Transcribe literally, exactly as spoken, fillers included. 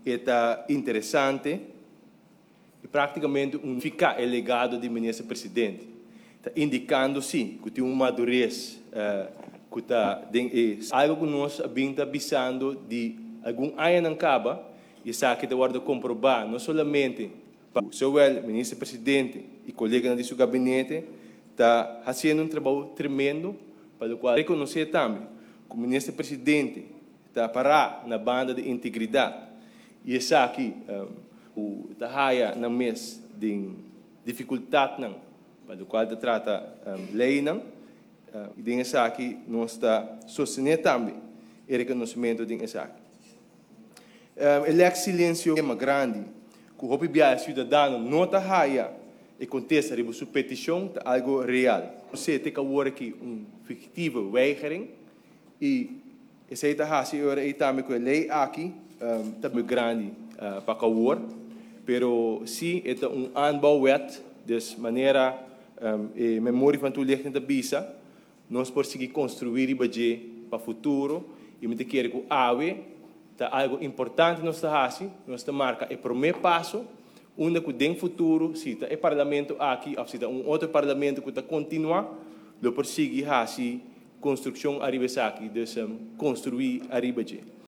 está interessante e praticamente um fica o legado do ministro presidente, está indicando sim que tem uma madurez, uh, que está algo que nós estamos avisando de algum ano não acaba e está que está comprovar não somente para o ministro presidente e colegas de seu gabinete está fazendo um trabalho tremendo para o qual reconhecer também que o ministro presidente está parar na banda de integridade e está aqui um, o está na mês de dificuldade não para o qual está trata um, lei não uh, e tem essa aqui nós está sostenendo também o reconhecimento de essa aqui uh, ele é silêncio é grande que o hopi cidadão não está raia e contesta a sua petição é algo real você tem que agora aqui um fictivo weigering e esse aí está assim agora aí também com a lei aqui está muito grande uh, para cauar pero se é um anbouw wet de maneira um, e memória van toelichting da bisa nós por seguir construir e bater para o futuro e me querer que a ave tá algo importante nós está assim nós está marca é primeiro passo onde que tem futuro se tá é parlamento aqui ou se tá um outro parlamento que está continuar lo por seguir assim construção arriba aqui de construir arriba